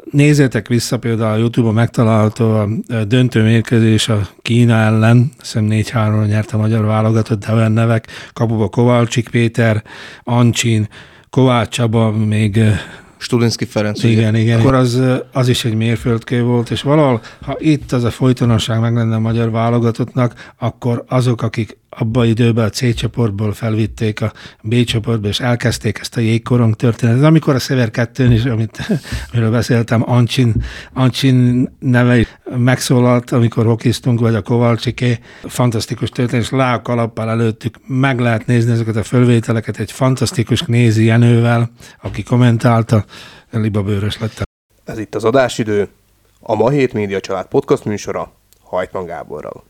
Nézzétek vissza, például a YouTube-on megtalálható a döntő mérkőzés a Kína ellen, hiszem 4-3-ra nyert a magyar válogatott, de olyan nevek, kapuba Kovalcsik Péter, Ancsin, Kovács Csaba, még Stulinszky Ferenc. Igen. Akkor az is egy mérföldkő volt, és valahol, ha itt az a folytonosság meg lenne a magyar válogatottnak, akkor azok, akik abban időben a C csoportból felvitték a B csoportba, és elkezdték ezt a jégkorong történetet. Amikor a Szever 2-n is, amiről beszéltem, Ancsin neve megszólalt, amikor hokiztunk, vagy a Kovalcsiké, fantasztikus történet, és le a kalappal előttük, meg lehet nézni ezeket a fölvételeket egy fantasztikus Knézi Jenővel, aki kommentálta, libabőrös lettem. Ez itt az adásidő, a Ma Hét Média Család podcast műsora Hajtman Gáborral.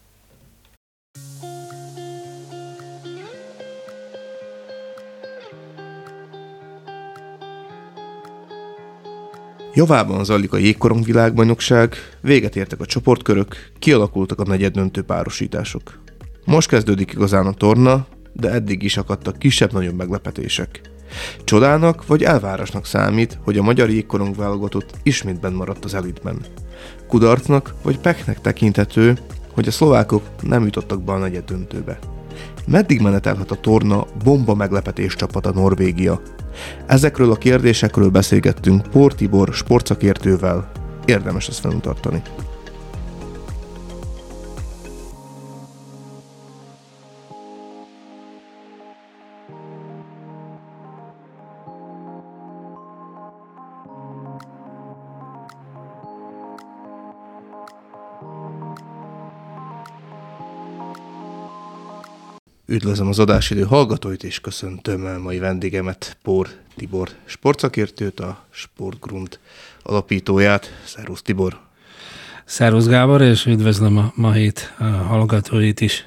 Javában zajlik a jégkorong világbajnokság, véget értek a csoportkörök, kialakultak a negyeddöntő párosítások. Most kezdődik igazán a torna, de eddig is akadtak kisebb-nagyobb meglepetések. Csodának vagy elvárásnak számít, hogy a magyar jégkorong válogatott ismét benn maradt az elitben. Kudarcnak vagy peknek tekinthető, hogy a szlovákok nem jutottak be a negyeddöntőbe. Meddig menetelhet a torna bomba meglepetés csapata Norvégia? Ezekről a kérdésekről beszélgettünk Pór Tibor sportszakértővel. Érdemes ezt fenntartani. Üdvözlöm az adásidő hallgatóit, és köszöntöm mai vendégemet, Pór Tibor sportszakértőt, a Sportgrund alapítóját. Szervusz Tibor! Szervusz Gábor, és üdvözlöm a Ma Hét hallgatóit is.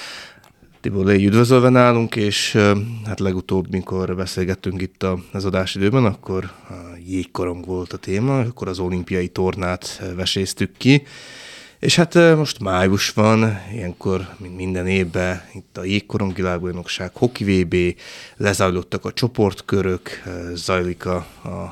Tibor, légy üdvözölve nálunk, és hát legutóbb, mikor beszélgettünk itt az adásidőben, akkor a jégkorong volt a téma, akkor az olimpiai tornát veséztük ki. És hát most május van, ilyenkor, mint minden évben, itt a jégkorong világbajnokság, hoki VB, lezajlottak a csoportkörök, zajlik a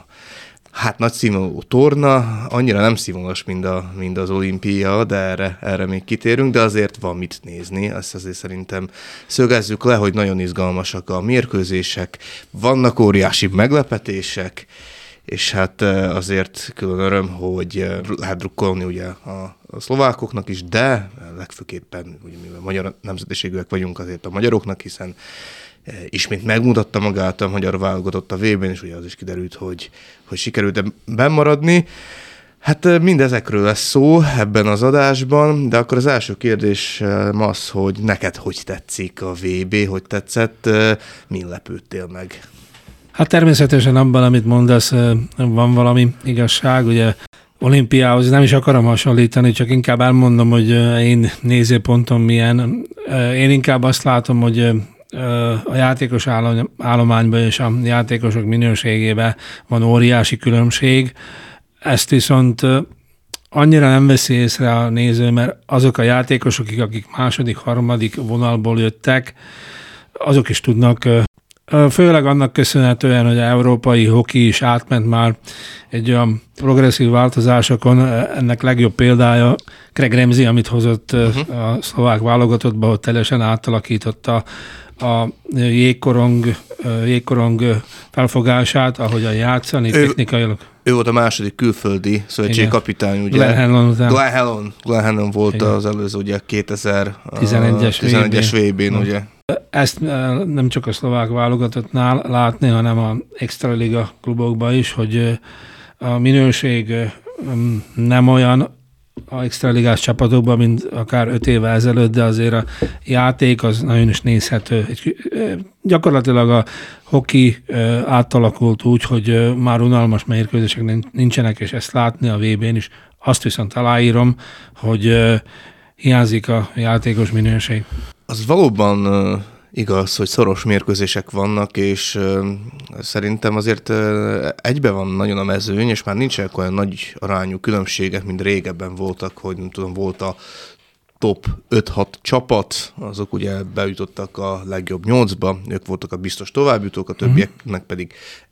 nagy színvonalú torna, annyira nem színvonalas, mint az olimpia, de erre még kitérünk, de azért van mit nézni, ezt azért szerintem szögezzük le, hogy nagyon izgalmasak a mérkőzések, vannak óriási meglepetések, és hát azért külön öröm, hogy lehet drukkolni ugye a szlovákoknak is, de legfőképpen, ugye, mivel magyar nemzetiségűek vagyunk, azért a magyaroknak, hiszen ismét megmutatta magát a magyar válogatott a VB-n, és ugye az is kiderült, hogy sikerült bennmaradni. Hát mindezekről lesz szó ebben az adásban, de akkor az első kérdés az, hogy neked hogy tetszik a VB, hogy tetszett, min lepődtél meg? Hát természetesen abban, amit mondasz, van valami igazság, ugye olimpiához nem is akarom hasonlítani, csak inkább elmondom, hogy én nézőpontom milyen. Én inkább azt látom, hogy a játékos állományban és a játékosok minőségében van óriási különbség. Ezt viszont annyira nem veszi észre a néző, mert azok a játékosok, akik második, harmadik vonalból jöttek, azok is tudnak, főleg annak köszönhetően, hogy a európai hoki is átment már egy olyan progresszív változásokon, ennek legjobb példája Craig Ramsey, amit hozott a szlovák válogatottba, hogy teljesen átalakította a jégkorong felfogását, ahogyan játszani technikailag. Ő volt a második külföldi szövetségkapitány, ugye? Glenn Hanlon volt igen. Az előző, ugye 2011-es VB-n, ugye? Ezt nem csak a szlovák válogatottnál látni, hanem a extraliga klubokban is, hogy a minőség nem olyan a extraligás csapatokban, mint akár 5 évvel ezelőtt, de azért a játék az nagyon is nézhető. Gyakorlatilag a hoki átalakult úgy, hogy már unalmas mérkőzések nincsenek, és ezt látni a VB-n is. Azt viszont aláírom, hogy hiányzik a játékos minőség. Az valóban igaz, hogy szoros mérkőzések vannak, és szerintem azért egybe van nagyon a mezőny, és már nincsenek olyan nagy arányú különbségek, mint régebben voltak, hogy nem tudom, volt a top 5-6 csapat, azok ugye bejutottak a legjobb 8-ba, ők voltak a biztos továbbjutók, a többieknek pedig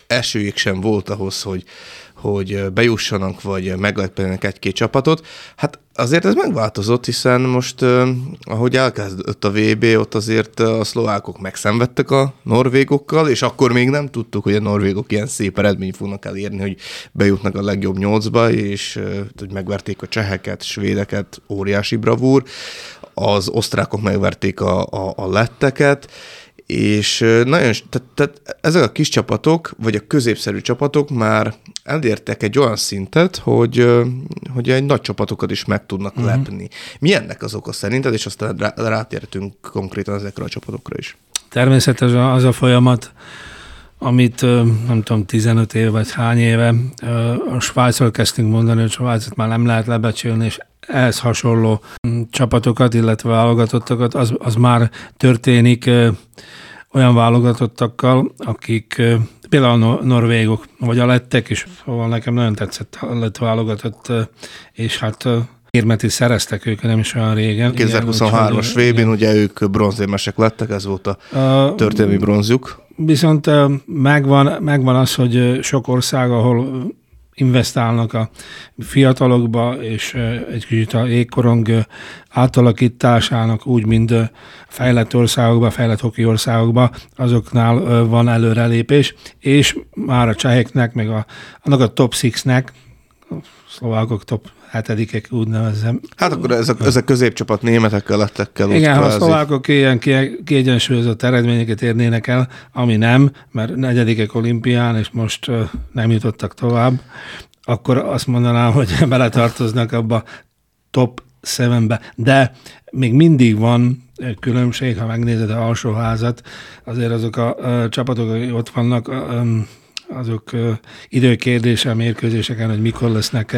esélyük sem volt ahhoz, hogy bejussanak, vagy meglepjenek egy-két csapatot. Hát azért ez megváltozott, hiszen most, ahogy elkezdődött a VB, ott azért a szlovákok megszenvedtek a norvégokkal, és akkor még nem tudtuk, hogy a norvégok ilyen szép eredményt fognak elérni, hogy bejutnak a legjobb 8-ba, és hogy megverték a cseheket, svédeket, óriási bravúr, az osztrákok megverték a letteket, és nagyon, tehát ezek a kis csapatok, vagy a középszerű csapatok már elértek egy olyan szintet, hogy egy nagy csapatokat is meg tudnak lepni. Mi ennek az oka szerinted, és aztán rátértünk konkrétan ezekre a csapatokra is? Természetesen az a folyamat, amit nem tudom, 15 éve vagy hány éve a Svájcról kezdtünk mondani, hogy Svájcot már nem lehet lebecsülni, és ehhez hasonló csapatokat, illetve válogatottakat, az már történik olyan válogatottakkal, akik például a norvégok, vagy a lettek is, szóval nekem nagyon tetszett a lett válogatott, és hát érmet is szereztek ők, nem is olyan régen. 2023-as VB-n ugye ők bronzérmesek lettek, ez volt a történelmi bronzjuk. Viszont megvan az, hogy sok ország, ahol investálnak a fiatalokba, és egy kicsit a jégkorong átalakításának úgy, mint fejlett országokba, fejlett hoki országokba, azoknál van előrelépés, és már a cseheknek, meg annak a top 6-nek, a szlovákok top 7-ek úgy nevezzem. Hát akkor ez a középcsapat németekkel, lettekkel. Igen, ha a szlovákok ilyen kiegyensúlyozott eredményeket érnének el, ami nem, mert 4. olimpián, és most nem jutottak tovább, akkor azt mondanám, hogy beletartoznak abba top 7-be. De még mindig van különbség, ha megnézed a alsóházat, azért azok a csapatok, akik ott vannak, azok időkérdése a mérkőzéseken, hogy mikor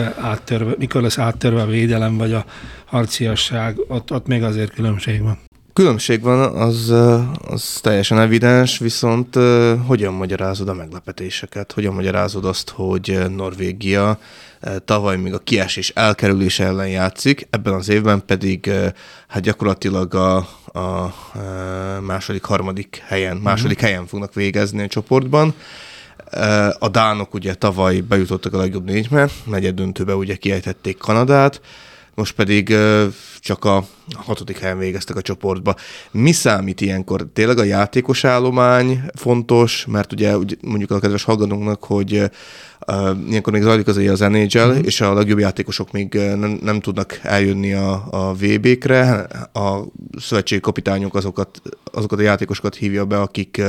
lesz áttörve a védelem, vagy a harciasság, ott még azért különbség van. Különbség van, az teljesen evidens, viszont hogyan magyarázod a meglepetéseket? Hogyan magyarázod azt, hogy Norvégia tavaly még a kiesés elkerülése ellen játszik, ebben az évben pedig hát gyakorlatilag a második helyen fognak végezni a csoportban. A dánok ugye tavaly bejutottak a legjobb 4-be, negyeddöntőbe ugye kiejtették Kanadát, most pedig csak a 6. helyen végeztek a csoportba. Mi számít ilyenkor? Tényleg a játékos állomány fontos, mert ugye mondjuk a kedves hallgatónknak, hogy ilyenkor még zajlik az NHL, és a legjobb játékosok még nem tudnak eljönni a VB-kre. A szövetségi kapitányok azokat a játékosokat hívja be, akik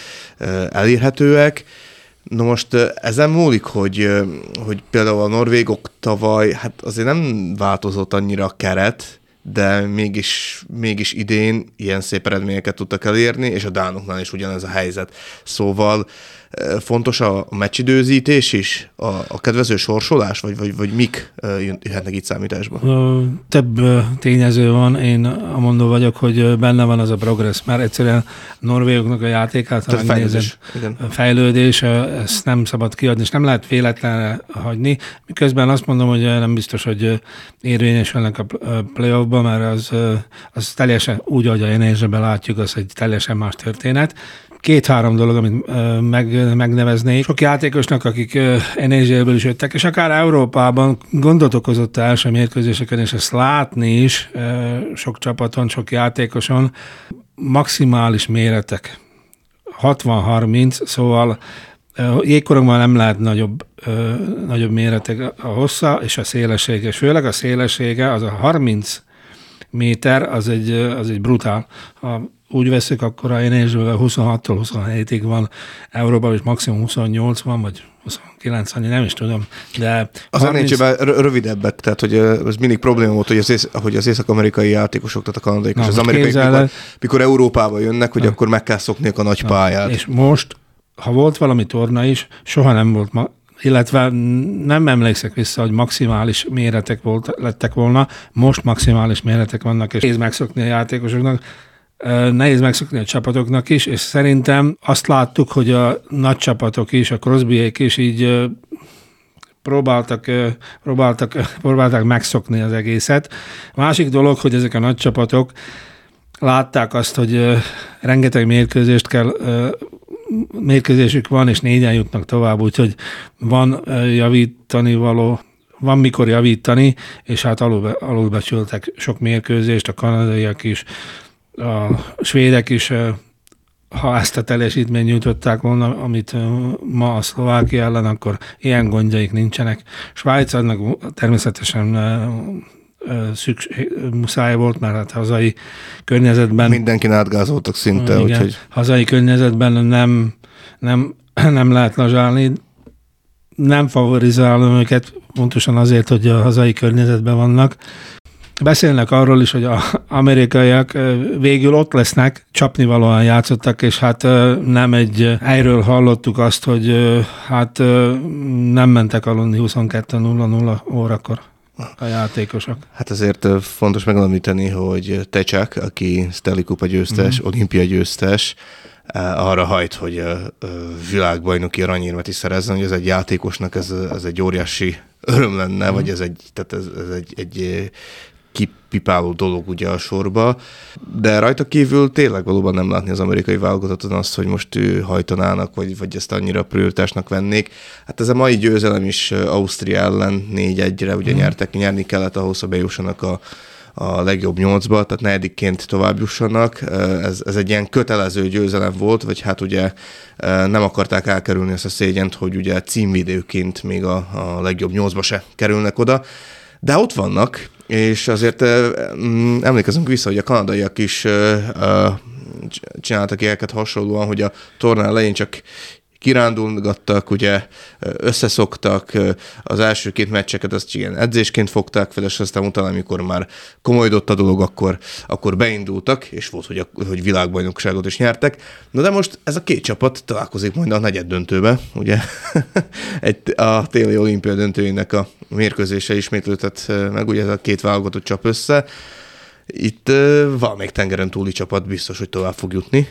elérhetőek. Na most ezen múlik, hogy például a norvégok tavaly, hát azért nem változott annyira a keret, de mégis idén ilyen szép eredményeket tudtak elérni, és a dánoknál is ugyanez a helyzet. Szóval fontos a meccsidőzítés is, a kedvező sorsolás, vagy mik jöhetnek itt számításba? Több tényező van, én amondó vagyok, hogy benne van az a progressz, mert egyszerűen a norvégoknak a játékát, ha megnézed, fejlődés, ezt nem szabad kiadni, és nem lehet véletlenre hagyni. Miközben azt mondom, hogy nem biztos, hogy érvényesülnek a playoffba, mert az teljesen úgy, ahogy a NHL-ben látjuk, az egy teljesen más történet. 2-3 dolog, amit megneveznék. Sok játékosnak, akik NHL-ből is jöttek, és akár Európában gondot okozott az első mérkőzéseken, és ezt látni is sok csapaton, sok játékoson, maximális méretek. 60-30, szóval jégkorongban nem lehet nagyobb méretek a hossza és a szélessége. És főleg a szélessége, az a 30 méter, az egy brutál. Ha úgy veszük, akkor a NHL-ben 26-tól 27-ig van, Európában is maximum 28 van, vagy 29, nem is tudom, de... Az 30... NHL-ben rövidebbek, tehát hogy ez mindig probléma volt, hogy az észak-amerikai játékosok, tehát a kanadaiak és az amerikai, mikor Európába jönnek, hogy akkor meg kell szokniak a nagy pályát. És most, ha volt valami torna is, soha nem volt illetve nem emlékszek vissza, hogy maximális méretek lettek volna, most maximális méretek vannak, és nehéz megszokni a játékosoknak, nehéz megszokni a csapatoknak is, és szerintem azt láttuk, hogy a nagy csapatok is, a Crosbyék is így próbálták megszokni az egészet. A másik dolog, hogy ezek a nagy csapatok látták azt, hogy rengeteg mérkőzést kell mérkőzésük van, és 4-en jutnak tovább, úgyhogy van javítani való, van mikor javítani, és hát alulbecsültek sok mérkőzést, a kanadaiak is, a svédek is, ha ezt a teljesítményt nyújtották volna, amit ma a Szlovákia ellen, akkor ilyen gondjaik nincsenek. Svájcnak természetesen muszáj volt, mert hát hazai környezetben... Mindenkin átgázoltak szinte, igen, úgyhogy... hazai környezetben nem lehet lazsálni. Nem favorizálom őket, pontosan azért, hogy a hazai környezetben vannak. Beszélnek arról is, hogy az amerikaiak végül ott lesznek, csapnivalóan játszottak, és hát nem egy helyről hallottuk azt, hogy hát nem mentek aludni 22:00 órakor a játékosok. Hát azért fontos megemlíteni, hogy Tečák, aki Stanley Kupa győztes, olimpia győztes, arra hajt, hogy világbajnoki aranyérmet is szerezzen, hogy ez egy játékosnak ez egy óriási öröm lenne, vagy ez egy kipipáló dolog ugye a sorba, de rajta kívül tényleg valóban nem látni az amerikai válogatottan azt, hogy most ő hajtanának, vagy ezt annyira prioritásnak vennék. Hát ez a mai győzelem is Ausztria ellen 4-1-re ugye nyerni kellett ahhoz, hogy bejussanak a legjobb 8-ba, tehát negyedikként tovább jussanak. Ez egy ilyen kötelező győzelem volt, vagy hát ugye nem akarták elkerülni ezt a szégyent, hogy ugye címvédőként még a legjobb 8-ba se kerülnek oda, de ott vannak, és azért emlékezünk vissza, hogy a kanadaiak is csináltak ilyeneket hasonlóan, hogy a torna elején csak kirándulgattak, ugye összeszoktak, az első 2 meccseket azt igen edzésként fogták fel, és aztán utána, amikor már komolyodott a dolog, akkor beindultak, és volt, hogy világbajnokságot is nyertek. Na de most ez a 2 csapat találkozik majd a negyeddöntőbe, ugye a téli olimpia döntőjének a mérkőzése ismétlődhet meg, ugye ez a 2 válogatott csap össze. Itt valamelyik tengeren túli csapat biztos, hogy tovább fog jutni.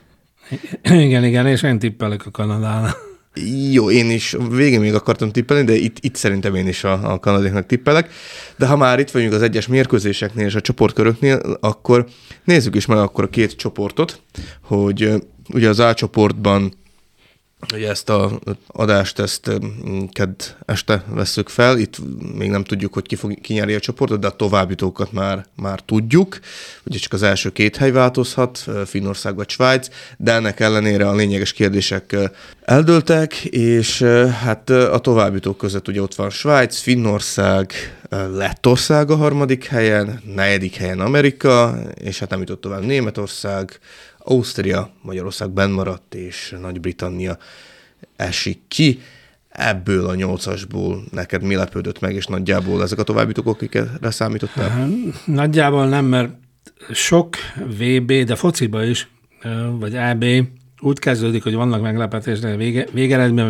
Igen, és én tippelek a Kanadánál. Jó, én is végén még akartam tippelni, de itt szerintem én is a kanadéknak tippelek. De ha már itt vagyunk az egyes mérkőzéseknél és a csoportköröknél, akkor nézzük is meg akkor a 2 csoportot, hogy ugye az A csoportban ugye ezt az adást, kedd este vesszük fel, itt még nem tudjuk, hogy ki nyeri a csoportot, de a továbbjutókat már tudjuk. Ugye csak az első 2 hely változhat, Finnország vagy Svájc, de ennek ellenére a lényeges kérdések eldőltek, és hát a továbbjutók között ugye ott van Svájc, Finnország, Lettország a 3. helyen, 4. helyen Amerika, és hát nem jutott tovább Németország, Ausztria, Magyarország benn maradt, és Nagy-Britannia esik ki. Ebből a 8-asból neked mi lepődött meg, és nagyjából ezek a továbbjutók, akikre számítottál? Nagyjából nem, mert sok VB, de fociba is, vagy EB úgy kezdődik, hogy vannak meglepetések, de végeredményben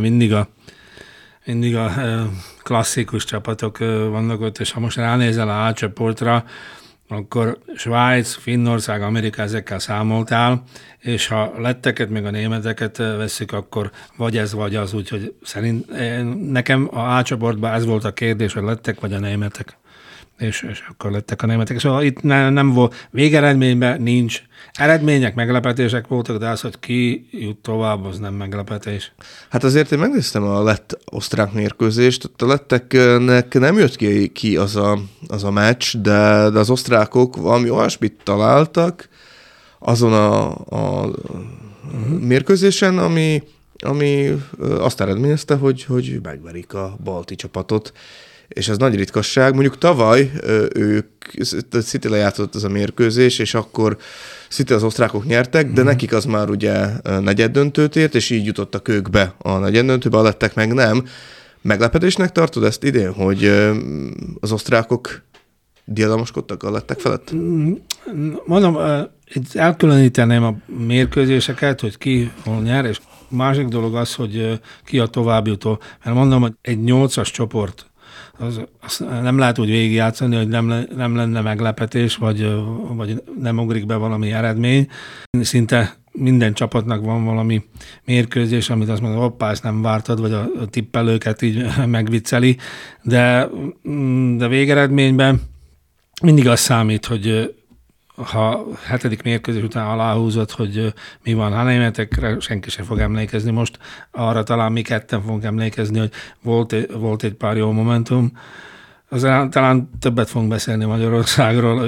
mindig a klasszikus csapatok vannak ott, és ha most ránézel a A csoportra, akkor Svájc, Finnország, Amerika ezekkel számoltál, és ha letteket, meg a németeket vesszük, akkor vagy ez, vagy az, úgyhogy nekem a A csoportban ez volt a kérdés, hogy lettek, vagy a németek. És akkor lettek a németek. Szóval itt nem volt, végeredményben nincs. Eredmények, meglepetések voltak, de az, hogy ki jut tovább, az nem meglepetés. Hát azért én megnéztem a lett-osztrák mérkőzést, a letteknek nem jött ki az a meccs, de az osztrákok valami olyasmit találtak azon a mérkőzésen, ami azt eredményezte, hogy megverik a balti csapatot. És ez nagy ritkasság. Mondjuk tavaly ők City-le játszott az a mérkőzés, és akkor City az osztrákok nyertek, de nekik az már ugye negyeddöntőt ért, és így jutottak ők be a negyeddöntőbe, a lettek meg nem. Meglepetésnek tartod ezt idén, hogy az osztrákok diadalmaskodtak a lettek felett? Mondom, itt elkülöníteném a mérkőzéseket, hogy ki hol nyer, és másik dolog az, hogy ki a továbbjutó. Mert mondom, hogy egy 8-as csoport, az nem lehet úgy végigjátszani, hogy nem lenne meglepetés, vagy nem ugrik be valami eredmény. Szinte minden csapatnak van valami mérkőzés, amit azt mondja, hoppá, ezt nem vártad, vagy a tippelőket így megvicceli, de végeredményben mindig az számít, hogy ha 7. mérkőzés után aláhúzott, hogy mi van, ha németekre senki sem fog emlékezni. Most arra talán mi ketten fogunk emlékezni, hogy volt egy pár jó momentum. Aztán talán többet fogunk beszélni Magyarországról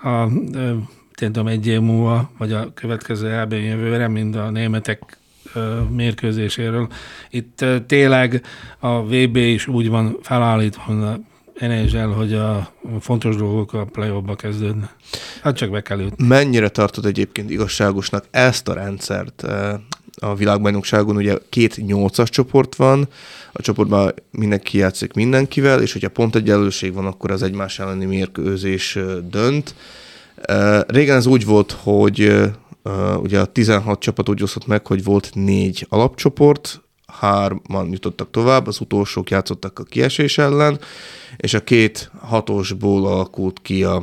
tudom, egy év múlva, vagy a következő EB jövőre, mint a németek mérkőzéséről. Itt tényleg a VB is úgy van felállítva, NHL, hogy a fontos dolgok a play-offba kezdődnek. Hát csak be kell jutni. Mennyire tartod egyébként igazságosnak ezt a rendszert? A világbajnokságon ugye 2 8-as csoport van, a csoportban mindenki játszik mindenkivel, és hogyha pont egyenlőség van, akkor az egymás elleni mérkőzés dönt. Régen ez úgy volt, hogy ugye a 16 csapat úgy osztott meg, hogy volt 4 alapcsoport, 3-an jutottak tovább, az utolsók játszottak a kiesés ellen, és a 2 6-osból alakult ki a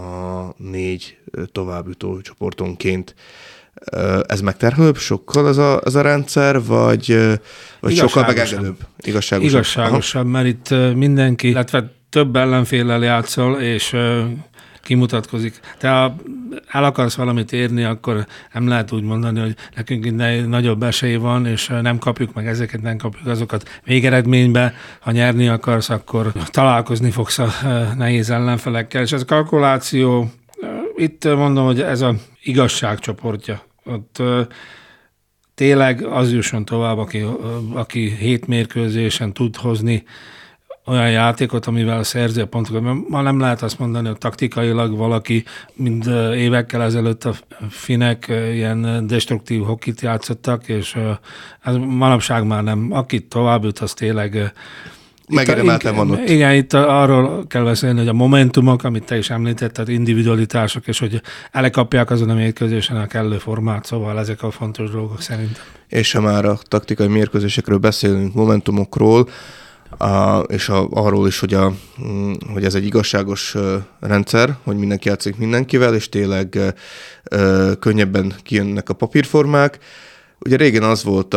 4 továbbjutó csoportonként. Ez megterhelőbb sokkal ez a rendszer, vagy sokkal megengedőbb? Igazságosabb, mert itt mindenki, illetve több ellenféllel játszol, és kimutatkozik. Te ha el akarsz valamit érni, akkor nem lehet úgy mondani, hogy nekünk nagyobb esély van, és nem kapjuk meg ezeket, nem kapjuk azokat. Végeredményben, ha nyerni akarsz, akkor találkozni fogsz a nehéz ellenfelekkel. És ez a kalkuláció, itt mondom, hogy ez az igazság csoportja. Ott tényleg az jusson tovább, aki 7 mérkőzésen tud hozni olyan játékot, amivel szerzi a pontokat. Ma nem lehet azt mondani, hogy taktikailag valaki, mint évekkel ezelőtt a finnek ilyen destruktív hokit játszottak, és ez manapság már nem. Aki tovább jut, az tényleg... Megeremelten van ott. Igen, itt arról kell beszélni, hogy a momentumok, amit te is említetted, individualitások, és hogy elkapják azon a mérkőzésen a kellő formát, szóval ezek a fontos dolgok szerintem. És ha már a taktikai mérkőzésekről beszélünk, momentumokról, és arról is, hogy ez egy igazságos rendszer, hogy mindenki játszik mindenkivel, és tényleg könnyebben kijönnek a papírformák. Ugye régen az volt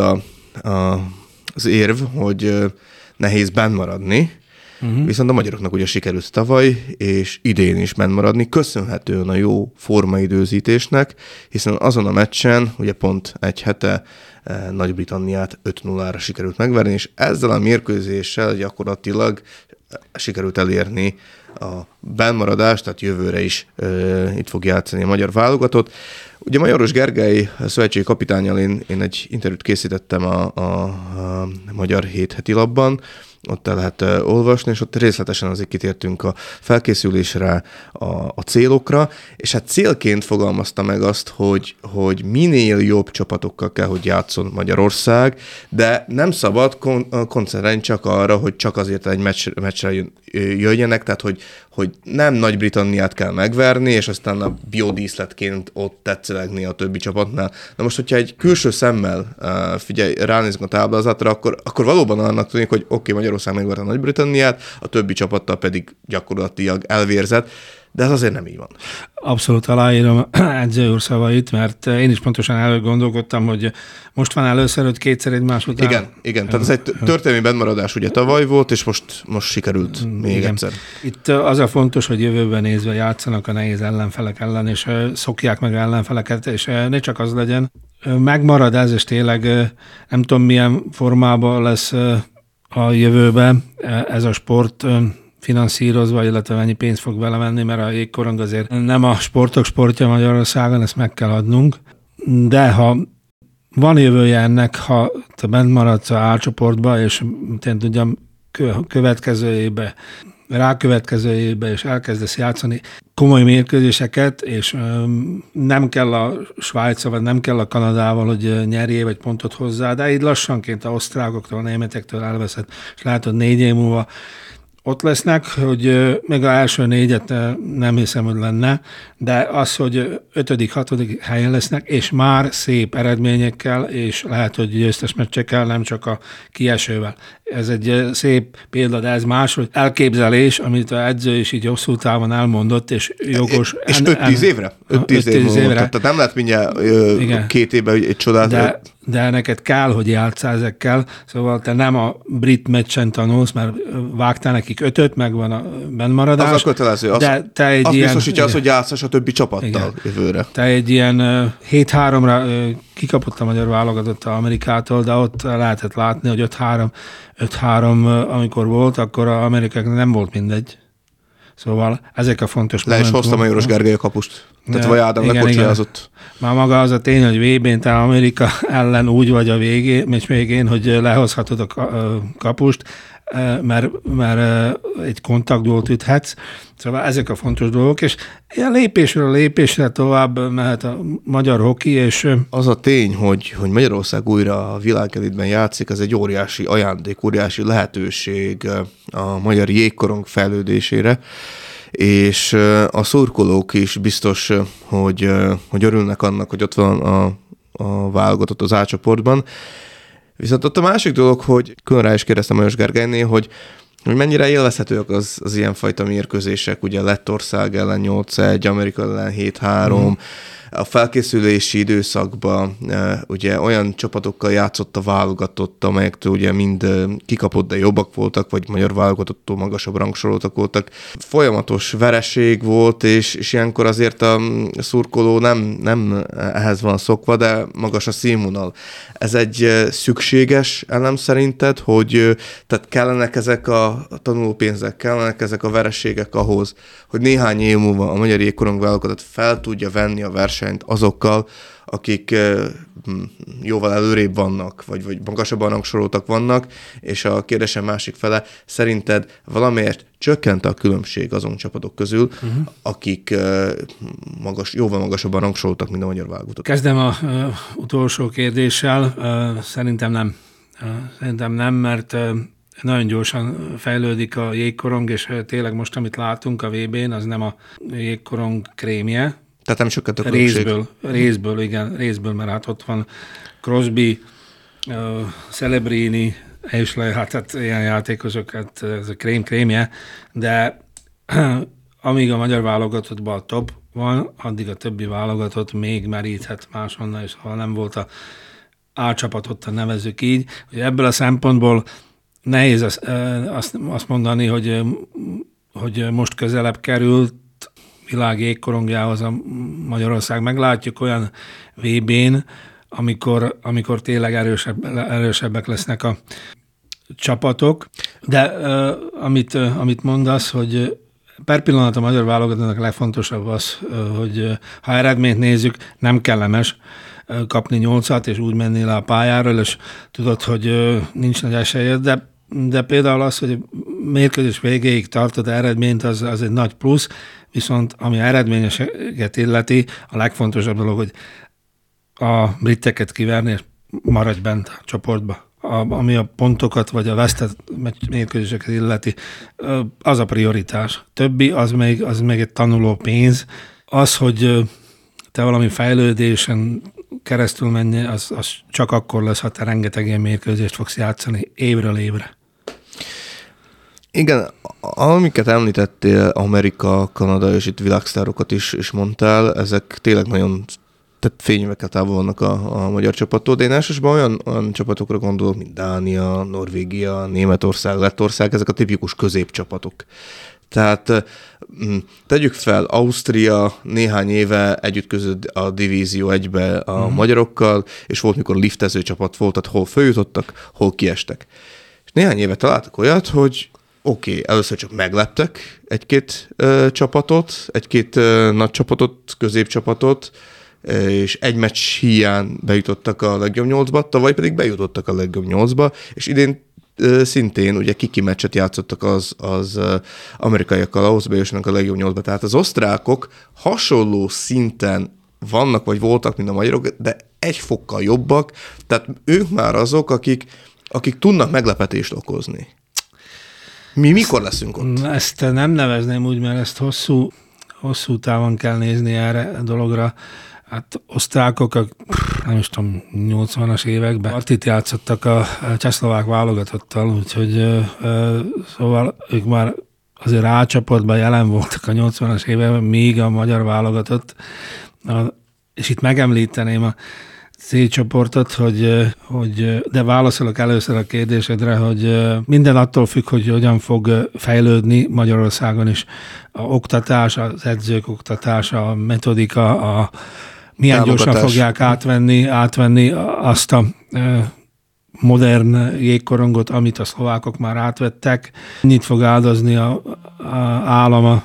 az érv, hogy nehéz benn maradni, viszont a magyaroknak ugye sikerült tavaly, és idén is benn maradni, köszönhetően a jó formaidőzítésnek, hiszen azon a meccsen, ugye pont egy hete Nagy-Britanniát 5-0-ra sikerült megverni, és ezzel a mérkőzéssel gyakorlatilag sikerült elérni a bennmaradást, tehát jövőre is itt fog játszani a magyar válogatott. Ugye Majoros Gergely szövetségi kapitánnyal én egy interjút készítettem a Magyar Hét heti labban, ott el lehet olvasni, és ott részletesen azért kitértünk a felkészülésre, a célokra, és hát célként fogalmazta meg azt, hogy minél jobb csapatokkal kell, hogy játszon Magyarország, de nem szabad koncentrálni csak arra, hogy csak azért egy meccsre jöjjenek, tehát hogy nem Nagy-Britanniát kell megverni, és aztán a biodíszletként ott tetszelegni a többi csapatnál. Na most, hogyha egy külső szemmel ránézünk a táblázatra, akkor valóban annak tűnik, hogy oké, Magyarország megverte a Nagy-Britanniát, a többi csapattal pedig gyakorlatilag elvérzett, de ez azért nem így van. Abszolút aláírom edző úr szavait, mert én is pontosan előgondolkodtam, hogy most van először, hogy kétszer egymás után. Igen. Tehát ez egy történelmi bennmaradás ugye tavaly volt, és most sikerült még egyszer. Itt az a fontos, hogy jövőben nézve játszanak a nehéz ellenfelek ellen, és szokják meg ellenfeleket, és ne csak az legyen. Megmarad ez, és tényleg nem tudom, milyen formában lesz a jövőben ez a sport finanszírozva, illetve mennyi pénzt fog vele menni, mert a jégkorong azért nem a sportok sportja Magyarországon, ezt meg kell adnunk. De ha van jövője ennek, ha te bent maradsz a A-csoportba, és én tudjam, rákövetkező évbe, és elkezdesz játszani komoly mérkőzéseket, és nem kell a Svájccal, vagy nem kell a Kanadával, hogy nyerjél vagy pontot hozzá, de így lassanként a osztrákoktól, a németektől elveszed, és látod 4 év múlva ott lesznek, hogy még az első 4-et nem hiszem, hogy lenne, de az, hogy 5.-6. helyen lesznek, és már szép eredményekkel, és lehet, hogy győztes meccsekkel, nem csak a kiesővel. Ez egy szép példa, de ez más, hogy elképzelés, amit az edző is így hosszú távon elmondott, és jogos. És 5-10 évre? 5-10 évre. Tehát nem lehet mindjárt 2 évben egy csodát. de neked kell, hogy játsszál ezekkel, szóval te nem a brit meccsen tanulsz, mert vágtál nekik 5-öt, meg van a bennmaradás. Az a kötelező, de te egy az ilyen, biztosítja azt, hogy játszás a többi csapattal jövőre. Te egy ilyen 7-3-ra kikapott a magyar válogatott Amerikától, de ott lehetett látni, hogy 5-3 amikor volt, akkor az amerikaiaknak nem volt mindegy. Szóval ezek a fontos momentumok. Le is hozta Majoros Gergely a kapust. Tehát vagy Ádám lekocsázott. Már maga az a tény, hogy VB-n te Amerika ellen úgy vagy a végén, hogy lehozhatod a kapust, mert egy kontaktgólt üthetsz. Szóval ezek a fontos dolgok, és ilyen lépésről lépésre tovább mehet a magyar hoki, és... Az a tény, hogy Magyarország újra a világelitben játszik, ez egy óriási ajándék, óriási lehetőség a magyar jégkorong fejlődésére, és a szurkolók is biztos, hogy örülnek annak, hogy ott van a válogatott az A csoportban. Viszont ott a másik dolog, hogy külön rá is kérdeztem Majoros Gergelynél, hogy mennyire élvezhetőek az ilyenfajta mérkőzések, ugye Lettország ellen 8-1, Amerika ellen 7-3, a felkészülési időszakban ugye olyan csapatokkal játszott a válogatott, amelyektől ugye mind kikapott, de jobbak voltak, vagy magyar válogatottól magasabb rangsoroltak voltak. Folyamatos vereség volt, és ilyenkor azért a szurkoló nem ehhez van szokva, de magas a színvonal. Ez egy szükséges elem szerinted, hogy tehát kellenek ezek a tanulópénzek, kellenek ezek a vereségek ahhoz, hogy néhány év múlva a magyar jégkorong válogatott fel tudja venni a versenyt azokkal, akik jóval előrébb vannak, vagy magasabban rangsoroltak vannak, és a kérdésem másik fele, szerinted valamelyest csökkent a különbség azon csapatok közül, akik jóval magasabban rangsoroltak, mint a magyar válogatott? Kezdem az utolsó kérdéssel. Szerintem nem. Szerintem nem, mert nagyon gyorsan fejlődik a jégkorong, és tényleg most, amit látunk a VB-n, az nem a jégkorong krémje. Tehát nem sokat a különbség. Részből, mert hát ott van Crosby, Celebrini, és hát ilyen játékosok, hát ez a krémje, de amíg a magyar válogatottban a top van, addig a többi válogatott még meríthet máshonnan, és ha nem volt a A csapatot, nevezzük így, hogy ebből a szempontból nehéz azt mondani, hogy most közelebb került világ jégkorongjához a Magyarország. Meglátjuk olyan VB-n, amikor tényleg erősebbek lesznek a csapatok. De amit mondasz, hogy per pillanat a magyar válogatottnak legfontosabb az, hogy ha eredményt nézzük, nem kellemes kapni 8-at, és úgy menni le a pályáról, és tudod, hogy nincs nagy esélyed, de például az, hogy mérkőzés végéig tartod eredményt, az egy nagy plusz, viszont ami eredményeseket illeti, a legfontosabb dolog, hogy a briteket kiverni, és maradj bent a csoportba. Ami a pontokat, vagy a vesztett mérkőzéseket illeti, az a prioritás. Többi, az még egy tanuló pénz. Az, hogy te valami fejlődésen keresztül menj, az csak akkor lesz, ha te rengeteg ilyen mérkőzést fogsz játszani évről évre. Igen, amiket említettél, Amerika, Kanada és itt világsztárokat is mondtál, ezek tényleg nagyon fényűvekkel távol vannak a magyar csapattól, de én elsősorban olyan csapatokra gondolok, mint Dánia, Norvégia, Németország, Lettország, ezek a tipikus középcsapatok. Tehát tegyük fel, Ausztria néhány éve együtt között a Divízió 1-be a magyarokkal, és volt, mikor liftező csapat volt, tehát hol följutottak, hol kiestek. És néhány éve találtak olyat, hogy először csak megleptek egy-két csapatot, egy-két nagy csapatot, középcsapatot, és egy meccs híján bejutottak a legjobb 8-ba, tavaly pedig bejutottak a legjobb 8-ba, és idén szintén ugye kiki meccset játszottak az amerikaiakkal, ahhoz bejussanak a legjobb 8-ba. Tehát az osztrákok hasonló szinten vannak, vagy voltak, mint a magyarok, de egy fokkal jobbak, tehát ők már azok, akik tudnak meglepetést okozni. Mi mikor leszünk ott? Ezt nem nevezném úgy, mert ezt hosszú távon kell nézni erre a dologra. Hát osztrákok, nem is tudom, 80-as években partit játszottak a csehszlovák válogatottal, úgyhogy szóval ők már azért A csoportban jelen voltak a 80-as években, míg a magyar válogatott. És itt megemlíteném a C csoportot, de válaszolok először a kérdésedre, hogy minden attól függ, hogy hogyan fog fejlődni Magyarországon is a oktatás, az edzők oktatása, a metodika, milyen gyorsan fogják átvenni azt a modern jégkorongot, amit a szlovákok már átvettek. Mennyit fog áldozni a állam,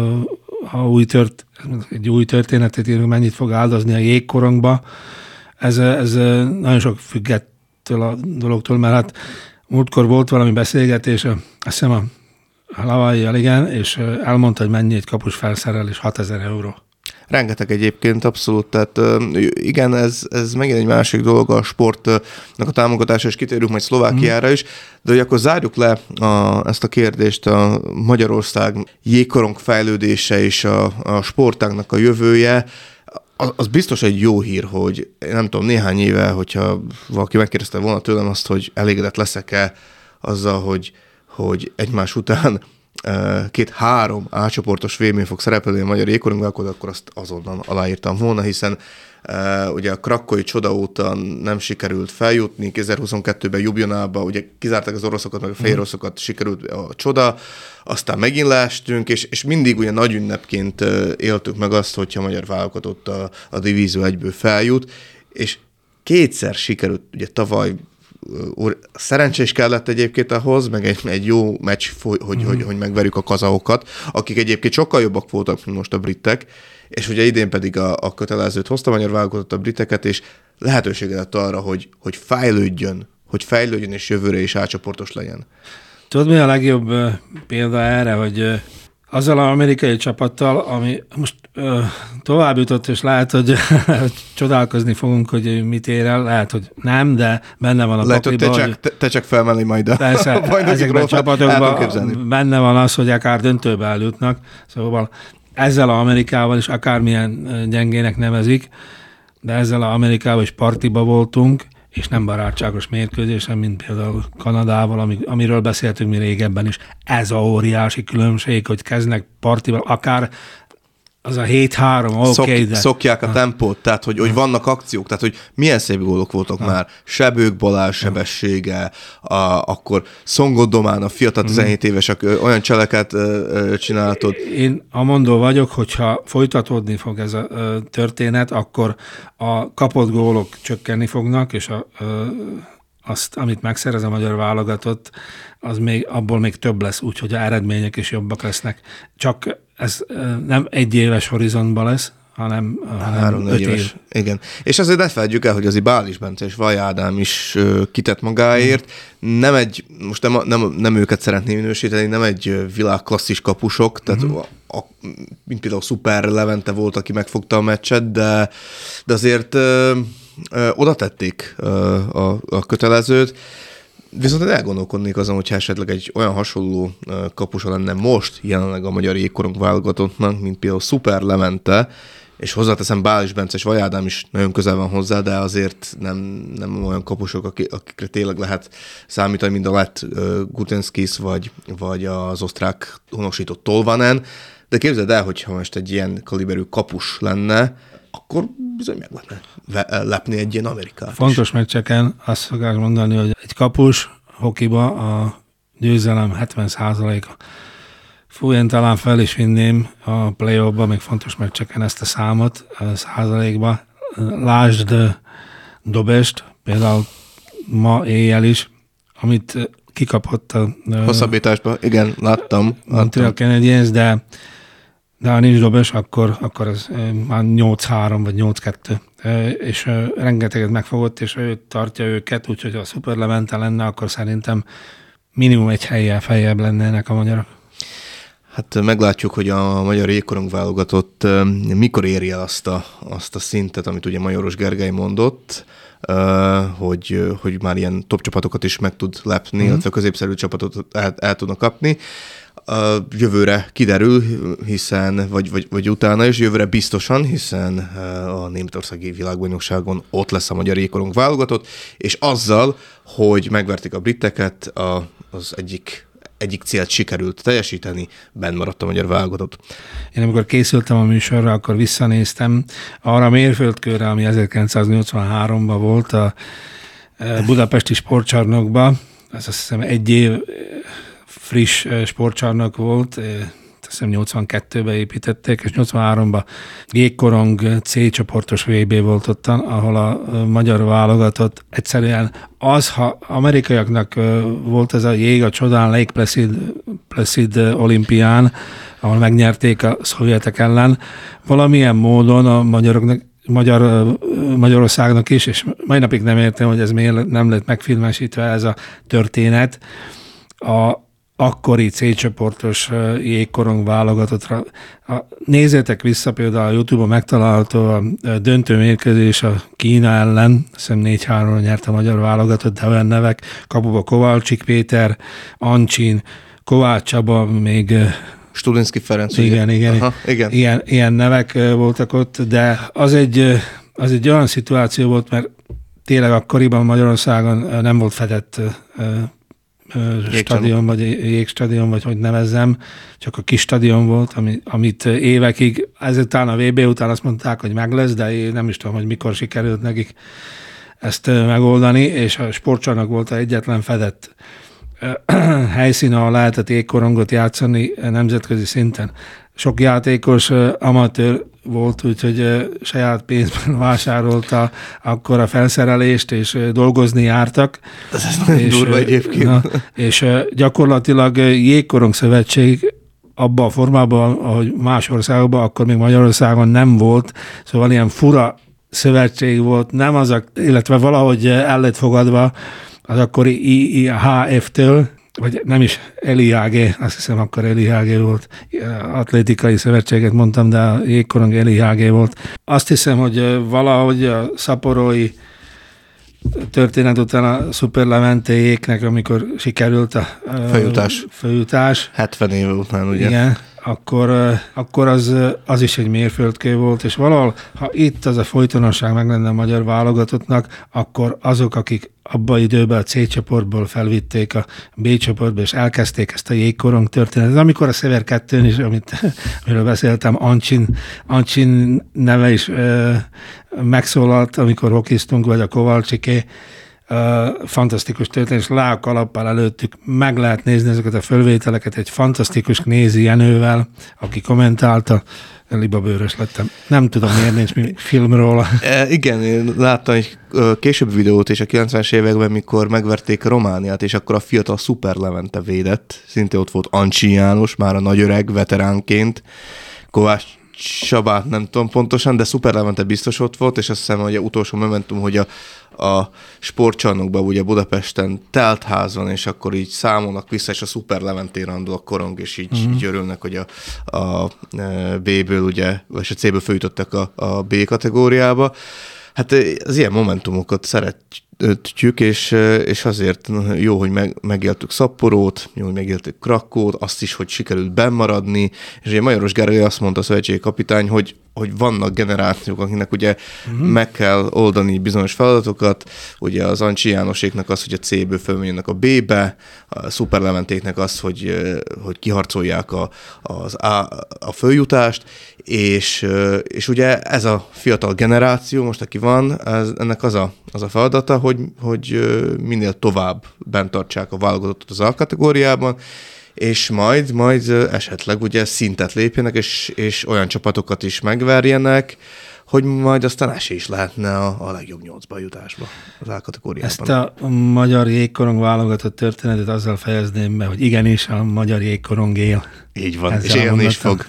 egy új történetet írunk, mennyit fog áldozni a jégkorongba. Ez nagyon sok függettől a dologtól, mert hát múltkor volt valami beszélgetés, azt hiszem a Lavai-jal, igen, és elmondta, hogy mennyi egy kapus felszerelés, 6000 euró. Rengeteg egyébként, abszolút. Tehát igen, ez megint egy másik dolog a sportnak a támogatása, és kitérünk majd Szlovákiára is, de hogy akkor zárjuk le ezt a kérdést, a Magyarország jégkorong fejlődése és a sportágnak a jövője. Az biztos egy jó hír, hogy nem tudom, néhány éve, hogyha valaki megkérdezte volna tőlem azt, hogy elégedett leszek-e azzal, hogy egymás után 2-3 A-csoportos VB-n fog szerepelni a magyar jégkorongban, akkor azt azonnal aláírtam volna, hiszen ugye a krakkói csoda óta nem sikerült feljutni, 2022-ben Ljubljanába, ugye kizárták az oroszokat, meg a fehér oroszokat, sikerült a csoda, aztán megint leestünk, és mindig ugye nagy ünnepként éltük meg azt, hogyha a magyar válogatott a Divízió 1-ből feljut, és kétszer sikerült, ugye tavaly szerencsés kellett egyébként ahhoz, meg egy jó meccs, hogy megverjük a kazaokat, akik egyébként sokkal jobbak voltak, mint most a britek, és ugye idén pedig a kötelezőt hozta a magyar válogatott a briteket, és lehetősége lett arra, hogy fejlődjön, és jövőre is átcsoportos legyen. Tudod, mi a legjobb példa erre, hogy azzal az amerikai csapattal, ami most tovább jutott, és lehet, hogy csodálkozni fogunk, hogy mit ér el, lehet, hogy nem, de benne van a pakliban. Te csak felmenni majd a ezekben a csapatokban benne van az, hogy akár döntőbe eljutnak. Szóval ezzel az Amerikával is akármilyen gyengének nevezik, de ezzel az Amerikával is partiba voltunk, és nem barátságos mérkőzésen, mint például Kanadával, amiről beszéltünk mi régebben is. Ez a óriási különbség, hogy kezdnek partival, akár az a 7-3, oké. Szokják a tempót, tehát hogy vannak akciók, tehát hogy milyen szép gólok voltak már. Sebők Balázs sebessége, akkor Szongod Domán, a fiatal 17 évesek olyan cseleket csináltad. Én amondó vagyok, hogyha folytatódni fog ez a történet, akkor a kapott gólok csökkenni fognak, és azt, amit megszerez a magyar válogatott, abból még több lesz, úgyhogy a eredmények is jobbak lesznek. Csak ez nem egy éves horizontban lesz, hanem 5 év. Igen. És azért ne feledjük el, hogy azért Bális Bence és Vaj Ádám is kitett magáért. Most nem őket szeretném minősíteni, nem egy világklasszis kapusok, tehát mint például Szuper Levente volt, aki megfogta a meccset, de azért oda tették a kötelezőt. Viszont elgondolkodnék azon, hogyha esetleg egy olyan hasonló kapusa lenne most jelenleg a magyar jégkorong válogatottnak, mint például Szuper Levente, és hozzáteszem Bális Bence és Vaj Ádám is nagyon közel van hozzá, de azért nem olyan kapusok, akikre tényleg lehet számítani, mint a lett Gutenskis, vagy az osztrák honosított Tolvanen. De képzeld el, hogyha most egy ilyen kaliberű kapus lenne, akkor bizony meg lehetne lepni egy ilyen Amerikát. Fontos meccseken azt szokás mondani, hogy egy kapus hokiba a győzelem 70%-a. Fú, én talán fel is vinném a play-offba, még fontos meccseken ezt a számot százalékba. Lásd Dobest, például ma éjjel is, amit kikapott a hosszabbításba, igen, láttam. Montreal Canadiens, de ha nincs Dobes, akkor ez már 8-3 vagy 8-2, és rengeteget megfogott, és ő tartja őket, úgyhogy ha a Szuper Levente lenne, akkor szerintem minimum egy hellyel feljebb lennének a magyarok. Hát meglátjuk, hogy a magyar jégkorong válogatott mikor éri el azt a szintet, amit ugye Majoros Gergely mondott, hogy már ilyen top csapatokat is meg tud lepni, illetve középszerű csapatot el tudnak kapni. Jövőre kiderül, hiszen, vagy utána is, jövőre biztosan, hiszen a németországi világbajnokságon ott lesz a magyar jégkorong válogatott, és azzal, hogy megverték a briteket, az egyik célt sikerült teljesíteni, benn maradt a magyar válogatott. Én amikor készültem a műsorra, akkor visszanéztem arra a mérföldkörre, ami 1983-ban volt a budapesti sportcsarnokban. Ez azt hiszem egy év friss sportcsarnok volt, azt hiszem 82-ben építették, és 83-ban jégkorong C csoportos VB volt ottan, ahol a magyar válogatott egyszerűen ha amerikaiaknak volt ez a jég a csodán Lake Placid olimpián, ahol megnyerték a szovjetek ellen, valamilyen módon a Magyarországnak is, és mai napig nem értem, hogy ez miért nem lett megfilmesítve ez a történet, a akkori C-csoportos jégkorong válogatottra. Nézzétek vissza, például a YouTube-on megtalálható a döntő mérkőzés a Kína ellen, azt hiszem 4-3-ra nyert a magyar válogatott, de olyan nevek, kapuba Kovalcsik Péter, Ancsin, Kovács Csaba, még Studinski Ferenc. Igen. Aha, igen. Ilyen nevek voltak ott, de az egy olyan szituáció volt, mert tényleg akkoriban Magyarországon nem volt fedett stadion, vagy jégstadion, vagy hogy nevezzem, csak a kis stadion volt, amit évekig, ezután a VB után azt mondták, hogy meg lesz, de én nem is tudom, hogy mikor sikerült nekik ezt megoldani, és a sportcsarnok volt az egyetlen fedett helyszín, ahol lehetett jégkorongot játszani nemzetközi szinten. Sok játékos amatőr volt, úgyhogy saját pénzben vásárolta akkor a felszerelést, és dolgozni jártak. Ez durva egyébként. És gyakorlatilag jégkorong szövetség abban a formában, ahogy más országokban, akkor még Magyarországon nem volt, szóval ilyen fura szövetség volt, nem az illetve valahogy el lett fogadva az akkori IIHF-től, vagy nem is LIHG, azt hiszem akkor LIHG volt, atlétikai szövetséget mondtam, de a jégkorong LIHG volt. Azt hiszem, hogy valahogy a szaporói történet után a Superlementéjéknek, amikor sikerült a főjutás. 70 éve után, ugye? Igen, akkor az is egy mérföldkő volt, és valahol, ha itt az a folytonosság meg lenne a magyar válogatottnak, akkor azok, akik abban időben a C csoportból felvitték a B csoportba, és elkezdték ezt a jégkorong történetet. Amikor a Szever 2-n is, amiről beszéltem, Ancsin neve is megszólalt, amikor hokiztunk, vagy a Kovalcsiké, fantasztikus történet, és le a kalappal előttük, meg lehet nézni ezeket a fölvételeket egy fantasztikus Knézi Jenővel, aki kommentálta, libabőrös lettem. Nem tudom, miért nincs film róla. Igen, én láttam egy később videót, és a 90-es években, mikor megverték Romániát, és akkor a fiatal Szuper Levente védett, szintén ott volt Ancsin János, már a nagyöreg, veteránként, Kovács Csabát nem tudom pontosan, de Szuper Levente biztos ott volt, és azt hiszem, hogy a utolsó momentum, hogy a sportcsarnokban ugye Budapesten telt ház van, és akkor így számolnak vissza, és a Szuper Leventén randol a korong, és így örülnek, hogy a B-ből ugye, vagy a C-ből följutottak a B kategóriába. Hát az ilyen momentumokat szeretjük, és azért jó, hogy megéltük Szapporót, jó, hogy megéltük Krakkót, azt is, hogy sikerült bennmaradni, és ugye Majoros Gergely azt mondta a szövetségi kapitány, hogy vannak generációk, akinek ugye meg kell oldani bizonyos feladatokat, ugye az Ancsi Jánoséknak az, hogy a C-ből fölmenjenek a B-be, a Szuper Leventéknek az, hogy kiharcolják a följutást, és ugye ez a fiatal generáció most, aki van, ennek az a feladata, hogy minél tovább bent tartsák a válogatottat az A-kategóriában, és majd esetleg ugye szintet lépjenek, és olyan csapatokat is megverjenek, hogy majd aztán esély is lehetne a legjobb 8-ba jutásba az A-kategóriában. Ezt a magyar jégkorong válogatott történetet azzal fejezném be, hogy igenis a magyar jégkorong él. Így van, és élni is fog.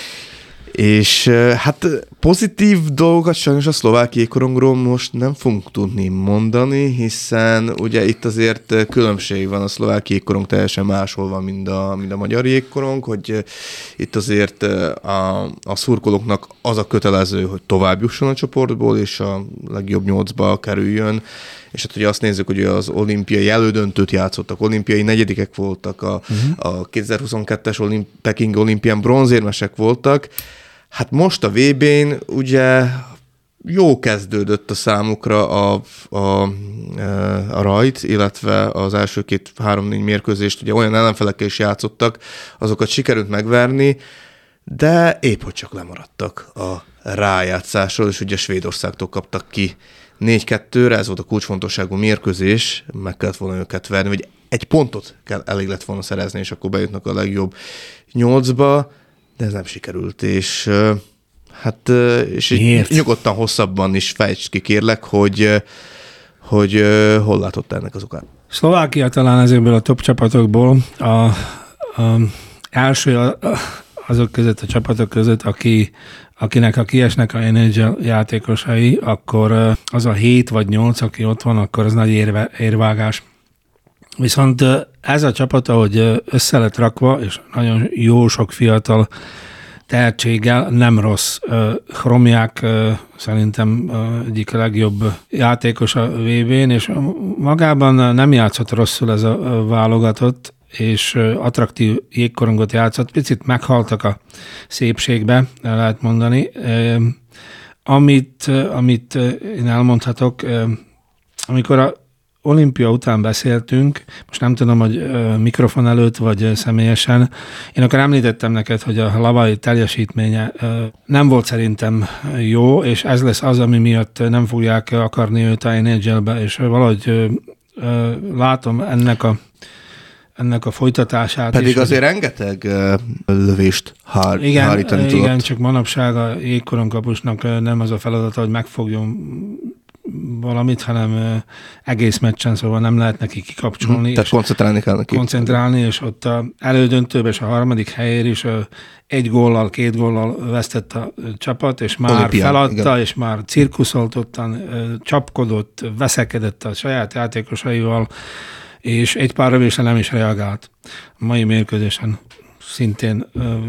És hát pozitív dolgokat sajnos a szlovák jégkorongról most nem fogunk tudni mondani, hiszen ugye itt azért különbség van, a szlovák jégkorong teljesen máshol van, mint a magyar jégkorong, hogy itt azért a szurkolóknak az a kötelező, hogy tovább jusson a csoportból, és a legjobb 8-ba kerüljön, és hát ugye azt nézzük, hogy az olimpiai elődöntőt játszottak, olimpiai negyedikek voltak, a 2022-es Peking olimpián bronzérmesek voltak. Hát most a VB-n ugye jó kezdődött a számukra a rajt, illetve az első 2-3-4 mérkőzést, ugye olyan ellenfelekkel is játszottak, azokat sikerült megverni, de épp hogy csak lemaradtak a rájátszásról, és ugye Svédországtól kaptak ki 4-2-re, ez volt a kulcsfontosságú mérkőzés, meg kellett volna őket verni, vagy egy pontot elég lett volna szerezni, és akkor bejutnak a legjobb 8-ba, de ez nem sikerült, és nyugodtan hosszabban is fejtsd ki, kérlek, hogy hol látott ennek az okát. Szlovákia talán ezekből a top csapatokból a első azok között, a csapatok között, akinek ha kiesnek a NHL játékosai, akkor az a 7 vagy 8, aki ott van, akkor az nagy érvágás. Viszont ez a csapat, ahogy össze lett rakva, és nagyon jó sok fiatal tehetséggel, nem rossz. Chromják szerintem egyik legjobb játékos a VB-n, és magában nem játszott rosszul ez a válogatott, és attraktív jégkorongot játszott. Picit meghaltak a szépségbe, lehet mondani. Amit én elmondhatok, amikor a olimpia után beszéltünk, most nem tudom, hogy mikrofon előtt vagy személyesen, én akkor említettem neked, hogy a Lavai teljesítménye nem volt szerintem jó, és ez lesz az, ami miatt nem fogják akarni őt a NHL-be, és valahogy látom ennek a folytatását. Pedig is, azért rengeteg lövést hárítani tudott. Igen, csak manapság a jégkoronkapusnak nem az a feladata, hogy megfogjon valamit, hanem egész meccsen, szóval nem lehet neki kikapcsolni. Tehát koncentrálni kell neki. Koncentrálni, és ott a elődöntőben és a harmadik helyér is 1 góllal, 2 góllal vesztett a csapat, és már Olimpián, feladta, igen. És már cirkuszoltottan csapkodott, veszekedett a saját játékosaival, és egy pár lövésre nem is reagált. A mai mérkőzésen szintén,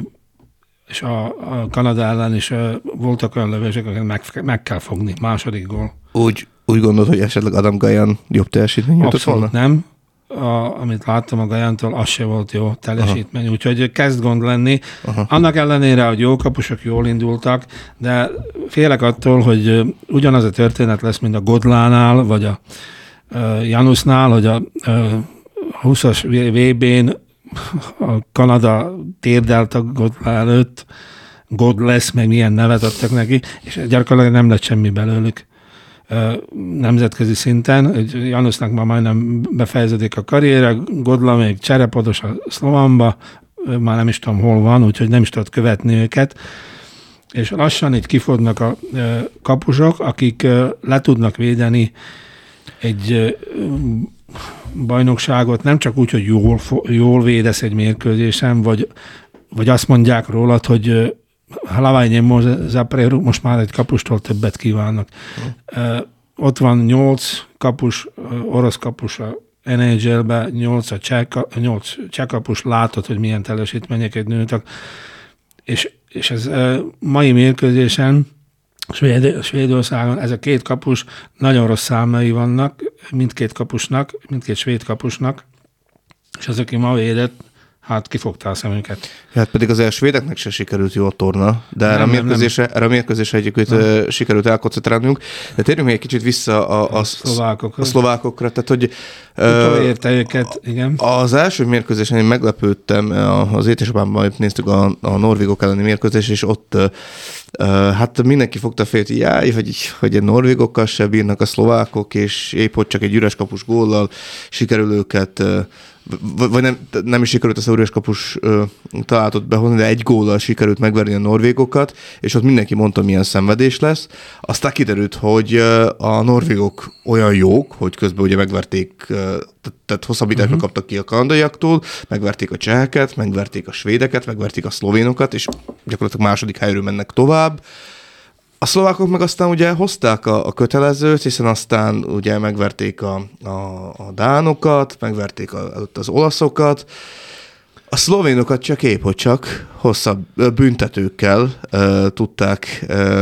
és a Kanada ellen is voltak olyan lövések, akiket meg kell fogni. Második gól. Úgy gondolod, hogy esetleg Adam Gajan jobb teljesítmény jutott volna? Abszolút nem. Amit láttam a Gajantól, az se volt jó teljesítmény. Aha. Úgyhogy kezd gond lenni. Aha. Annak ellenére, hogy jó kapusok jól indultak, de félek attól, hogy ugyanaz a történet lesz, mint a Godlánál, vagy a Janusnál, hogy a 20-as VB-n a Kanada térdelt a Godlá előtt, God lesz, meg milyen nevet adtak neki, és gyakorlatilag nem lett semmi belőlük nemzetközi szinten. Janusnak már majdnem befejeződik a karriere, Godla még cserepodos a Szlovanba, már nem is tudom hol van, úgyhogy nem is tudod követni őket. És lassan itt kifognak a kapusok, akik le tudnak védeni egy bajnokságot, nem csak úgy, hogy jól védesz egy mérkőzésen, vagy azt mondják rólad, hogy Hlavajnyi most már egy kapustól többet kívánnak. Ott van 8 kapus, orosz kapus a NHL-ben, 8 cseh kapus, látod, hogy milyen teljesítményeket nőttek, és ez mai mérkőzésen Svédországon ez a 2 kapus nagyon rossz számai vannak, mindkét svéd kapusnak, és az, aki ma védett, hát kifogta a szemünket. Hát pedig azért a svédeknek se sikerült jó a torna, de erre a mérkőzésre egyébként sikerült elkoncentrálnunk. De térjünk még egy kicsit vissza a szlovákokra. Tehát, hogy utolérte őket, igen. Az első mérkőzésen én meglepődtem, az étesapámban néztük a norvégok elleni mérkőzést, és ott hát mindenki fogta félt, hogy a norvégokkal se bírnak a szlovákok, és épp hogy csak egy üres kapus góllal sikerül őket, vagy nem is sikerült az üres kapus találatot behozni, de 1 góllal sikerült megverni a norvégokat, és ott mindenki mondta, milyen szenvedés lesz. Aztán kiderült, hogy a norvégok olyan jók, hogy közben ugye megverték, tehát hosszabbításra kaptak ki a kanadaiaktól, megverték a cseheket, megverték a svédeket, megverték a szlovénokat, és gyakorlatilag második helyről mennek tovább. A szlovákok meg aztán ugye hozták a kötelezőt, hiszen aztán ugye megverték a dánokat, megverték az olaszokat. A szlovénokat csak épp, hogy csak hosszabb büntetőkkel tudták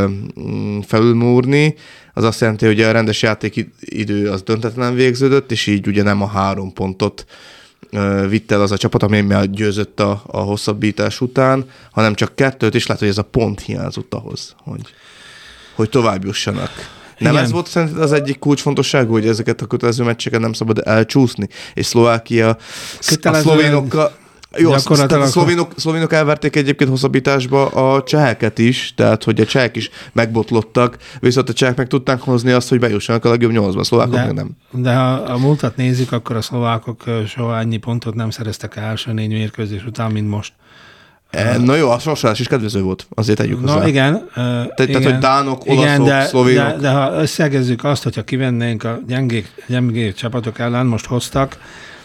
felülmúrni. Az azt jelenti, hogy a rendes játékidő az döntetlen végződött, és így ugye nem a 3 pontot vitt el az a csapat, amely már győzött a hosszabbítás után, hanem csak 2, és lehet, hogy ez a pont hiányzott ahhoz, hogy... hogy tovább jussanak. Nem igen. Ez volt szerinted az egyik kulcsfontosságú, hogy ezeket a kötelező meccseket nem szabad elcsúszni, és Szlovákia a szlovénokkal... Jó, a szlovénok elverték egyébként hosszabbításba a cseheket is, tehát hogy a csehek is megbotlottak, viszont a csehek meg tudták hozni azt, hogy bejussanak a legjobb 8-ba, a szlovákok meg nem. De ha a múltat nézzük, akkor a szlovákok soha ennyi pontot nem szereztek első 4 mérkőzés után, mint most. Na jó, a sorsolás is kedvező volt, azért tegyük hozzá. Na igen. Tehát, hogy dánok, olaszok, szlovénok. De ha összegezzük azt, hogyha kivennénk a gyengébb csapatok ellen, most hoztak,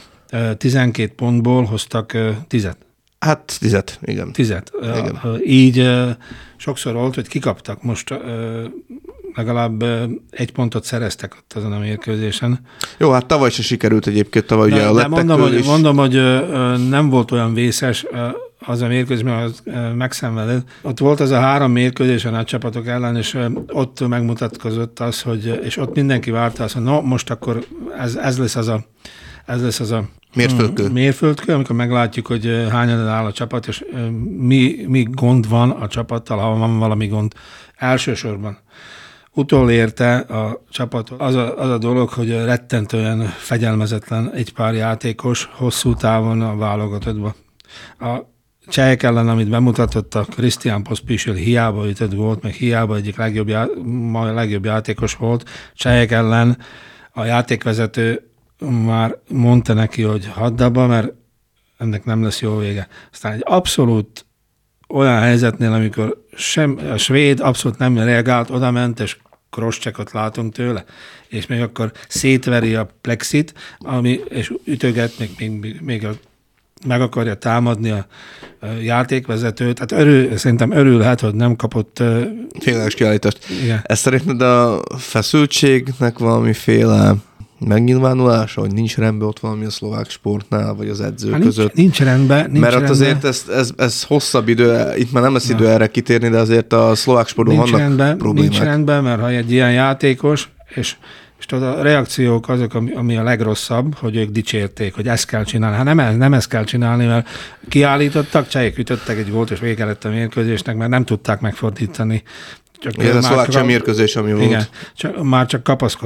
12 pontból hoztak 10-et. Hát 10-et, igen. 10-et. Így sokszor volt, hogy kikaptak. Most legalább 1 pontot szereztek ott azon a mérkőzésen. Jó, hát tavaly se sikerült egyébként, tavaly ugye a lettektől is. Mondom, hogy nem volt olyan vészes az a mérkőzés, mert megszenvedett. Ott volt az a 3 mérkőzés a nagy csapatok ellen, és ott megmutatkozott az, hogy, és ott mindenki várta azt, hogy no, most akkor ez lesz az a mérföldkő, amikor meglátjuk, hogy hányan áll a csapat, és mi gond van a csapattal, ha van valami gond. Elsősorban utolérte a csapat az a dolog, hogy rettentően fegyelmezetlen egy pár játékos hosszú távon a válogatottba. A csehek ellen, amit bemutatott a Christian Pospisil, hiába ütött gólt, meg hiába egyik legjobb játékos volt. Csehek ellen a játékvezető már mondta neki, hogy hadd abba, mert ennek nem lesz jó vége. Aztán egy abszolút olyan helyzetnél, amikor a svéd abszolút nem reagált, odament, és crosscheckot látunk tőle, és még akkor szétveri a plexit, és ütöget, még meg akarja támadni a játékvezetőt. Hát szerintem örülhet, hogy nem kapott... Félelmes kiállítást. Ez szerinted a feszültségnek valamiféle megnyilvánulása, hogy nincs rendben ott valami a szlovák sportnál, vagy az edzők között? Nincs rendben. Mert ott azért ez hosszabb idő, itt már nem lesz idő erre kitérni, de azért a szlovák sportban vannak problémák. Nincs rendben, mert ha egy ilyen játékos, és tudod, a reakciók azok, ami a legrosszabb, hogy ők dicsérték, hogy ezt kell csinálni. Hát nem ezt kell csinálni, mert kiállítottak, csehek ütöttek egy gólt, és vége lett a mérkőzésnek, mert nem tudták megfordítani. Ez a szlovák sem mérkőzés, ami volt. Igen, már csak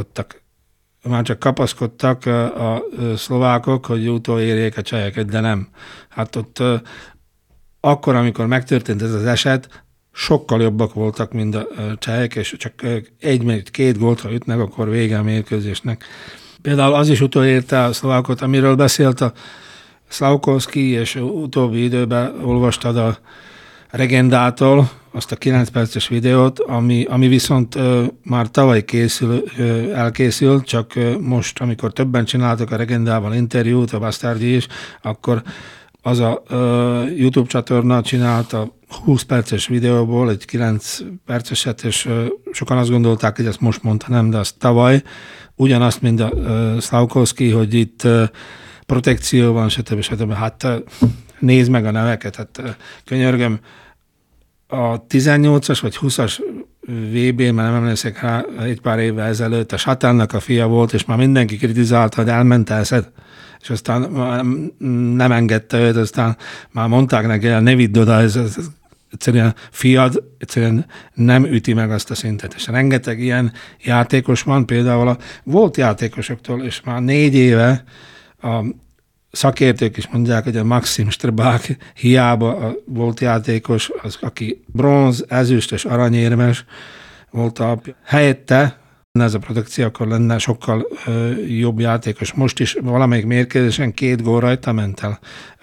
kapaszkodtak a szlovákok, hogy utolérjék a cseheket, de nem. Hát ott akkor, amikor megtörtént ez az eset, sokkal jobbak voltak, mint a csehek, és csak 1-2 gólt, ha ütnek, akkor vége a mérkőzésnek. Például az is utolérte a szlovákot, amiről beszélt a Slafkovský, és utóbbi időben olvastad a Regendától azt a 9 perces videót, ami viszont már tavaly elkészült, csak most, amikor többen csináltak a Regendával interjút, a Bastárgyi is, akkor az a YouTube csatorna csinálta 20 perces videóból egy 9 perceset, és sokan azt gondolták, hogy ezt most mondta, nem, de azt tavaly, ugyanazt, mint a Slafkovský, hogy itt protekció van, stb. Hát nézd meg a neveket, hát könyörgöm, a 18-as vagy 20-as VB-n, mert nem emlékszek rá, egy pár évvel ezelőtt a Satánnak a fia volt, és már mindenki kritizálta, hogy elment elszed, és aztán nem engedte őt, aztán már mondták neki, ne vidd oda, ez egyszerűen fiad, egyszerűen nem üti meg azt a szintet. És rengeteg ilyen játékos van, például volt játékosoktól, és már 4 éve a szakértők is mondják, hogy a Maxim Strbák hiába volt játékos, az, aki bronz, ezüst és aranyérmes volt a helyette, ez a produkció, akkor lenne sokkal jobb játékos. Most is valamelyik mérkőzésen 2 gól rajta ment el.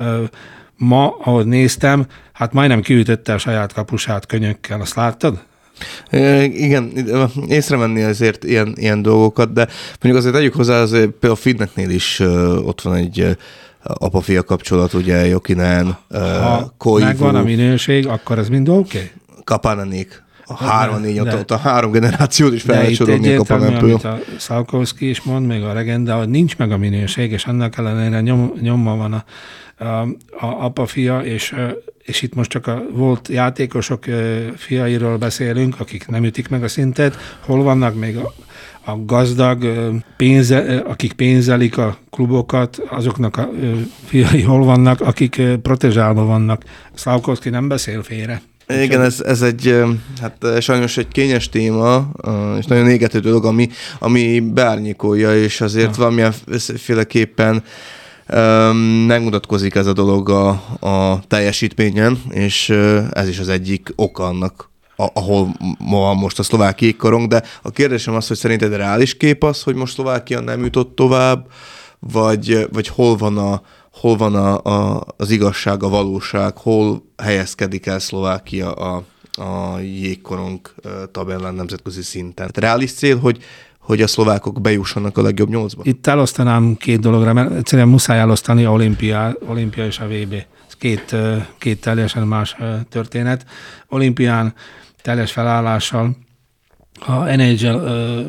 Ma, ahogy néztem, hát majdnem kiütötte a saját kapusát könyökkel. Azt láttad? Igen, észrevenni azért ilyen dolgokat, de mondjuk azért tegyük hozzá, azért például Finneknél is ott van egy apa-fia kapcsolat, ugye Jokinen, Koivu. Megvan a minőség, akkor ez mind oké? Kapanenék. A 3 generációt is fel lehet sorolni a Kapanenből. Amit a Slafkovský is mond, még a Regenda, hogy nincs meg a minőség, és annak ellenére nyomva van a apa-fia, és itt most csak a volt játékosok fiairól beszélünk, akik nem ütik meg a szintet, hol vannak még a gazdag, akik pénzelik a klubokat, azoknak a fiai hol vannak, akik protezsálva vannak. Slafkovský nem beszél félre. Igen, ez egy, hát sajnos egy kényes téma, és nagyon égető dolog, ami beárnyékolja, és azért valamilyenféleképpen megmutatkozik ez a dolog a teljesítményen, és ez is az egyik oka annak, ahol van most a szlovák jégkorong, de a kérdésem az, hogy szerinted reális kép az, hogy most Szlovákia nem jutott tovább, vagy hol van az igazság, a valóság, hol helyezkedik el Szlovákia a jégkorong tabellán nemzetközi szinten? Reális cél, hogy a szlovákok bejussanak a legjobb 8-ba? Itt elosztanám két dologra, mert egyszerűen muszáj elosztani a olimpia és a VB. Ez két teljesen más történet. Olimpián teljes felállással a NHL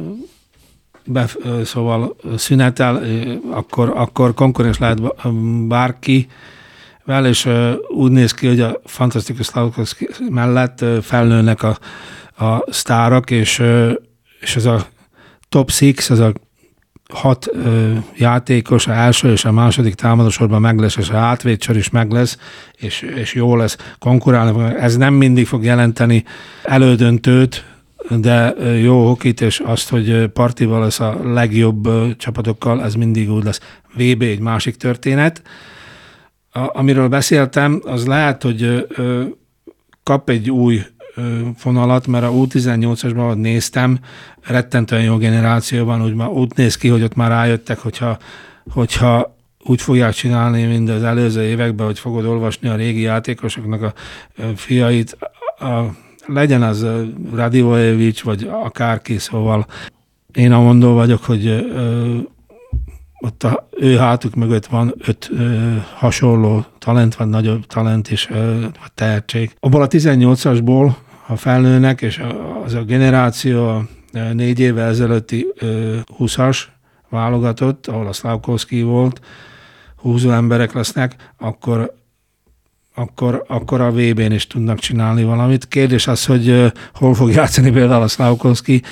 szóval szünetel, akkor konkurens lehet bárkivel, és úgy néz ki, hogy a fantasztikus Slafkovský mellett felnőnek a sztárok, és ez a top 6, ez a 6 játékos, a első és a második támadósorban meg lesz, és a hátvédsor is meg lesz, és jó lesz konkurálni. Ez nem mindig fog jelenteni elődöntőt, de jó hokit, és azt, hogy partival lesz a legjobb csapatokkal, ez mindig úgy lesz. VB egy másik történet. Amiről beszéltem, az lehet, hogy kap egy új fonalat, mert a U18-asban, ahogy néztem, rettentően jó generációban, úgy néz ki, hogy ott már rájöttek, hogyha úgy fogják csinálni, mint az előző években, hogy fogod olvasni a régi játékosoknak a fiait, legyen az Radivojevic, vagy akárki, szóval én amondó vagyok, hogy ott ő hátuk mögött van 5 hasonló talent, vagy nagyobb talent is, vagy tehetség. Abból a 18-asból, ha felnőnek, és az a generáció a 4 évvel ezelőtti 20-as válogatott, ahol a Slafkovský volt, húzó emberek lesznek, akkor a VB-n is tudnak csinálni valamit. Kérdés az, hogy hol fog játszani például a Slafkovský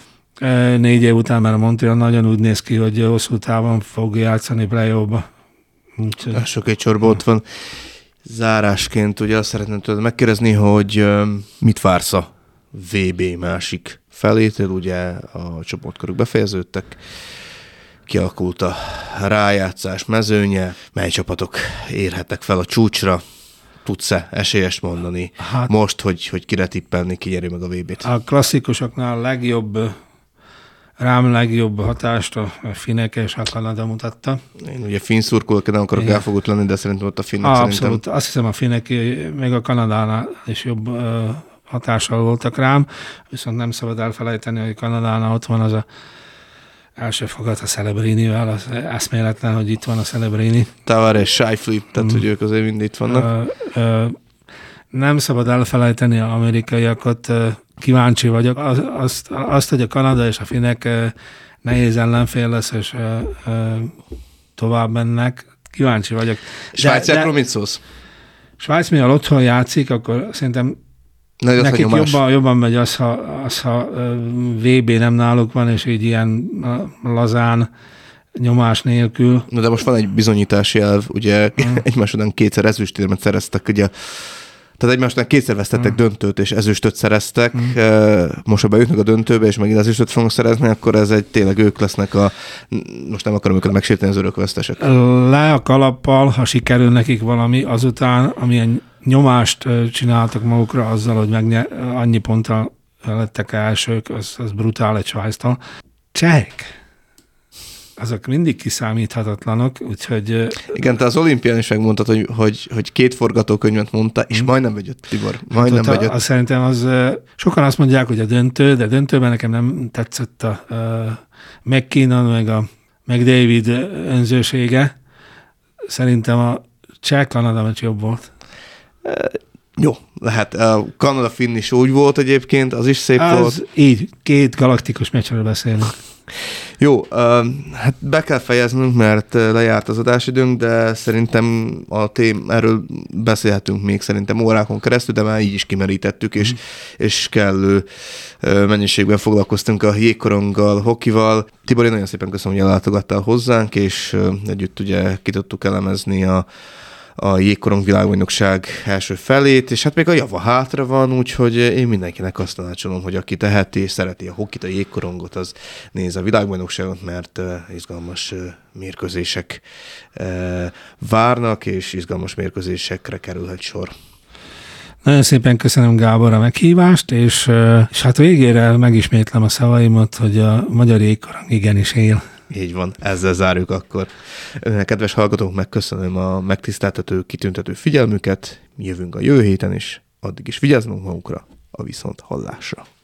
4 év után, mert a Montreal nagyon úgy néz ki, hogy hosszú távon fog játszani play-offba. Sok egy sorban ott van. Zárásként ugye azt szeretném tőled megkérdezni, hogy mit vársz a VB másik felétől, ugye a csoportkörök befejeződtek, kialakult a rájátszás mezőnye, mely csapatok érhettek fel a csúcsra, tudsz-e esélyest mondani most, hogy kire tippelni, ki nyeri meg a VB-t? A klasszikusoknál rám legjobb hatást a finnek és a Kanada mutatta. Én ugye finn szurkolók, nem akarok elfogult lenni, de szerintem ott a finnek abszolút. szerintem... Azt hiszem a finnek még a Kanadánál is jobb hatással voltak rám, viszont nem szabad elfelejteni, hogy Kanadánál ott van az a első fogat a Celebrinivel, az eszméletlen, hogy itt van a Celebrini. Tavares, Scheifele, tehát hogy ők azért mind itt vannak. Nem szabad elfelejteni az amerikaiakat, kíváncsi vagyok. Azt, hogy a Kanada és a finnek nehéz ellenfél lesz, és tovább mennek. Kíváncsi vagyok. Svájciakról mit szólsz? Svájc mivel otthon játszik, akkor szerintem nekik jobban megy az, ha VB nem náluk van, és így ilyen lazán, nyomás nélkül. De most van egy bizonyítási elv, ugye egymás után 2-szer ezüstérmet szereztek, ugye, tehát egymás után 2-szer vesztettek döntőt, és ezüstöt szereztek. Most, ha bejutnak a döntőbe, és megint ezüstöt fognak szerezni, akkor ez tényleg ők lesznek most nem akarom őket megsérteni, az örökvesztesek. Le a kalappal, ha sikerül nekik valami, azután, amilyen nyomást csináltak magukra azzal, hogy annyi ponttal lettek elsők, az brutál egy Svájctól. Csehek! Azok mindig kiszámíthatatlanok, úgyhogy... Igen, te az olimpián is megmondtad, hogy 2 forgatókönyvet mondta, és majdnem bejött, Tibor. Majdnem bejött. Szerintem sokan azt mondják, hogy a döntő, de döntőben nekem nem tetszett a McKinnon, meg a McDavid önzősége. Szerintem a Cseh-Kanada meccs jobb volt. Jó, lehet. A Kanada-Finn is úgy volt egyébként, az is szép volt. Így, 2 galaktikus meccsről beszélünk. Jó, hát be kell fejeznünk, mert lejárt az adásidőnk, de szerintem erről beszélhetünk még szerintem órákon keresztül, de már így is kimerítettük, és kellő mennyiségben foglalkoztunk a jégkoronggal, hokival. Tibor, én nagyon szépen köszönöm, hogy ellátogattál hozzánk, és együtt ugye ki tudtuk elemezni a a jégkorong világbajnokság első felét, és hát még a java hátra van, úgyhogy én mindenkinek azt tanácsolom, hogy aki teheti és szereti a hokit, a jégkorongot, az nézze a világbajnokságot, mert izgalmas mérkőzések várnak, és izgalmas mérkőzésekre kerülhet sor. Nagyon szépen köszönöm, Gábor, a meghívást, és hát végére megismétlem a szavaimat, hogy a magyar jégkorong igenis él. Így van, ezzel zárjuk akkor. Kedves hallgatók, megköszönöm a megtiszteltető, kitüntető figyelmüket. Mi jövünk a jövő héten is, addig is vigyázzunk magukra, a viszont hallásra.